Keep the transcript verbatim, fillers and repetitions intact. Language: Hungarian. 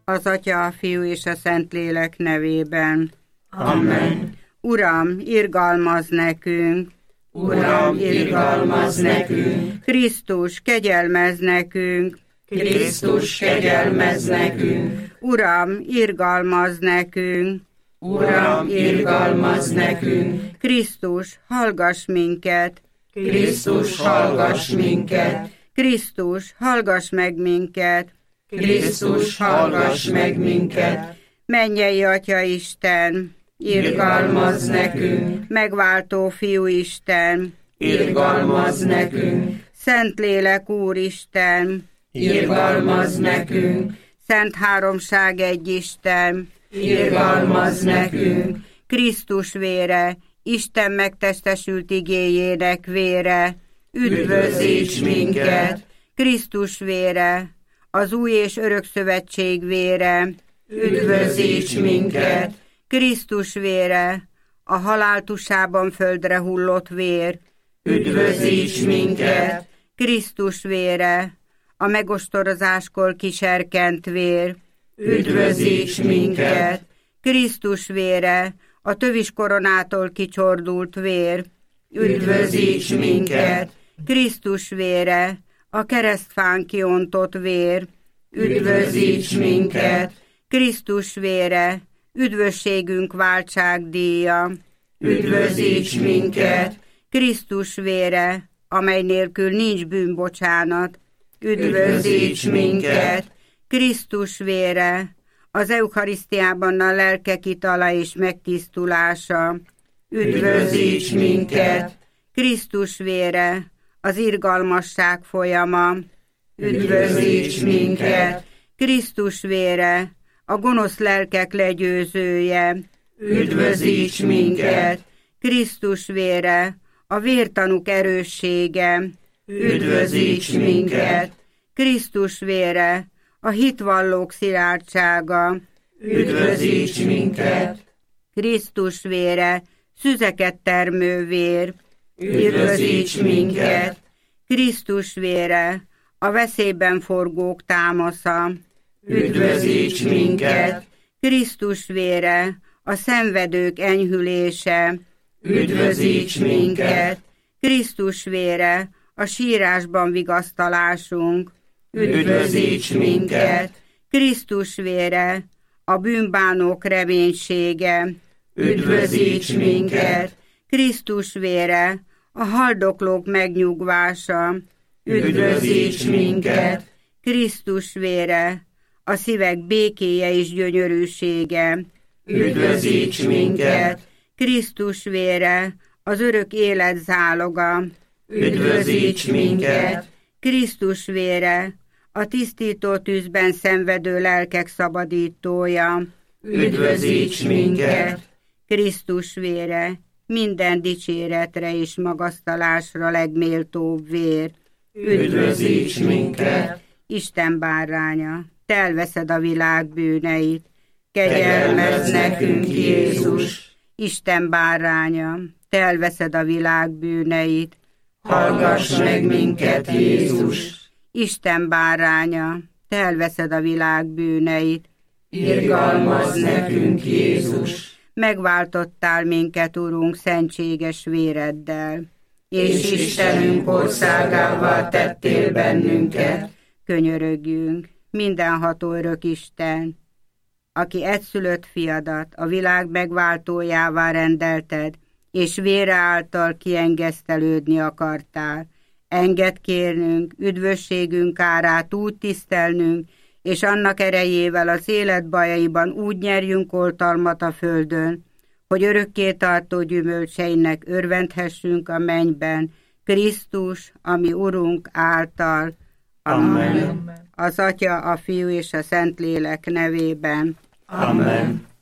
az Atya, a Fiú és a Szentlélek nevében. Amen. Uram, irgalmazz nekünk! Uram, irgalmazz nekünk! Krisztus, kegyelmezz nekünk! Krisztus, kegyelmezz nekünk! Uram, irgalmazz nekünk! Uram, irgalmazz nekünk! Krisztus, hallgass minket! Krisztus, hallgass minket! Krisztus, hallgass meg minket! Krisztus, hallgass meg minket! Mennyei Atya Isten, irgalmazz nekünk! Megváltó Fiú Isten, irgalmazz nekünk! Szentlélek Úristen, irgalmazz nekünk! Szent Háromság egy Isten, irgalmazz nekünk! Krisztus vére, Isten megtestesült igéjének vére, üdvözíts minket! Krisztus vére, az új és örök szövetség vére, üdvözíts minket! Krisztus vére, a halál tusában földre hullott vér, üdvözíts minket! Krisztus vére, a megostorozáskor kiserkent vér, üdvözíts minket! Krisztus vére, a tövis koronától kicsordult vér, üdvözíts minket! Krisztus vére, a keresztfán kiontott vér, üdvözíts minket! Krisztus vére, üdvösségünk váltságdíja, üdvözíts minket! Krisztus vére, amely nélkül nincs bűnbocsánat, üdvözíts minket! Krisztus vére, az Eucharisztiában a lelkek itala és megtisztulása, üdvözíts minket! Krisztus vére, az irgalmasság folyama, üdvözíts minket! Krisztus vére, a gonosz lelkek legyőzője, üdvözíts minket! Krisztus vére, a vértanúk erőssége, üdvözíts minket! Krisztus vére, a hitvallók szilárdsága, üdvözíts minket! Krisztus vére, szüzeket termő vér, üdvözíts minket! Krisztus vére, a veszélyben forgók támasza, üdvözíts minket! Krisztus vére, a szenvedők enyhülése, üdvözíts minket! Krisztus vére, a sírásban vigasztalásunk, üdvözíts minket! Krisztus vére, a bűnbánók reménysége, üdvözíts minket! Krisztus vére, a haldoklók megnyugvása, üdvözíts minket! Krisztus vére, a szívek békéje és gyönyörűsége, üdvözíts minket! Krisztus vére, az örök élet záloga, üdvözíts minket! Krisztus vére, a tisztító tűzben szenvedő lelkek szabadítója, üdvözíts minket! Krisztus vére, minden dicséretre és magasztalásra legméltóbb vér, üdvözíts minket! Isten báránya, te elveszed a világ bűneit, kegyelmezz nekünk, Jézus! Isten báránya, te elveszed a világ bűneit, hallgass meg minket, Jézus! Isten báránya, te elveszed a világ bűneit, irgalmazz nekünk, Jézus! Megváltottál minket, Urunk, szentséges véreddel, és Istenünk országává tettél bennünket. Könyörögjünk, mindenható örök Isten, aki egyszülött fiadat a világ megváltójává rendelted, és vére által kiengesztelődni akartál. Engedd kérnünk, üdvösségünk árát úgy tisztelnünk, és annak erejével az élet bajaiban úgy nyerjünk oltalmat a földön, hogy örökké tartó gyümölcseinek örvendhessünk a mennyben, Krisztus, ami Urunk által. Amen. Az Atya, a Fiú és a Szentlélek nevében. Amen.